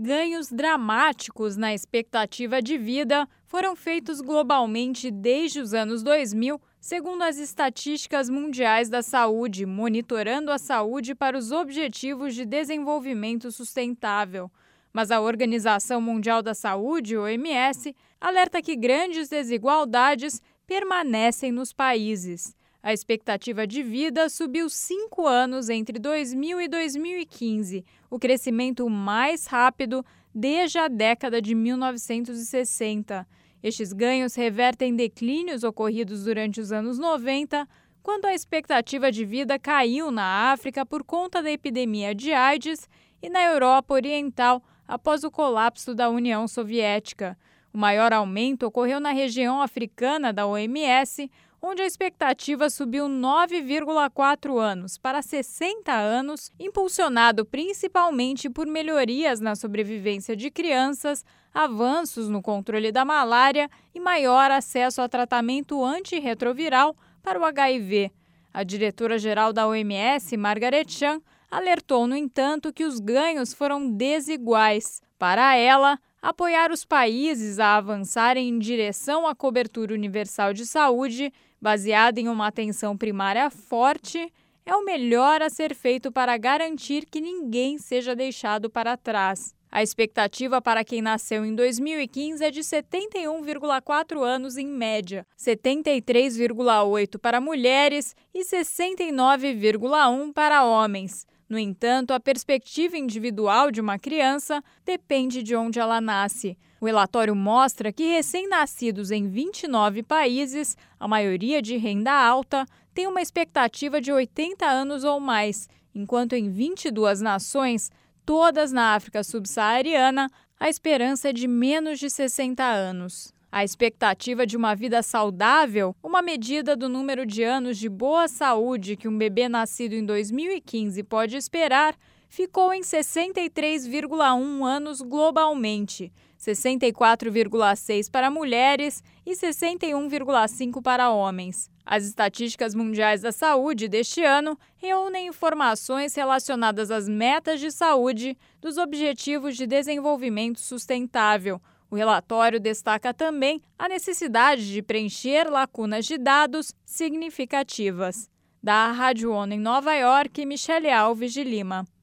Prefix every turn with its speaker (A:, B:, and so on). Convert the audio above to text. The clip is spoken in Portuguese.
A: ganhos dramáticos na expectativa de vida foram feitos globalmente desde os anos 2000, segundo as estatísticas mundiais da saúde, monitorando a saúde para os Objetivos de Desenvolvimento Sustentável. Mas a Organização Mundial da Saúde, OMS, alerta que grandes desigualdades permanecem nos países. A expectativa de vida subiu 5 anos entre 2000 e 2015, o crescimento mais rápido desde a década de 1960. Estes ganhos revertem declínios ocorridos durante os anos 90, quando a expectativa de vida caiu na África por conta da epidemia de AIDS e na Europa Oriental após o colapso da União Soviética. O maior aumento ocorreu na região africana da OMS, onde a expectativa subiu 9,4 anos para 60 anos, impulsionado principalmente por melhorias na sobrevivência de crianças, avanços no controle da malária e maior acesso a tratamento antirretroviral para o HIV. A diretora-geral da OMS, Margaret Chan, alertou, no entanto, que os ganhos foram desiguais. Para ela, apoiar os países a avançarem em direção à cobertura universal de saúde, baseada em uma atenção primária forte, é o melhor a ser feito para garantir que ninguém seja deixado para trás. A expectativa para quem nasceu em 2015 é de 71,4 anos em média, 73,8 para mulheres e 69,1 para homens. No entanto, a perspectiva individual de uma criança depende de onde ela nasce. O relatório mostra que recém-nascidos em 29 países, a maioria de renda alta, tem uma expectativa de 80 anos ou mais, enquanto em 22 nações, todas na África subsaariana, a esperança é de menos de 60 anos. A expectativa de uma vida saudável, uma medida do número de anos de boa saúde que um bebê nascido em 2015 pode esperar, ficou em 63,1 anos globalmente, 64,6 para mulheres e 61,5 para homens. As estatísticas mundiais da saúde deste ano reúnem informações relacionadas às metas de saúde dos Objetivos de Desenvolvimento Sustentável. O relatório destaca também a necessidade de preencher lacunas de dados significativas. Da Rádio ONU em Nova York, Michele Alves de Lima.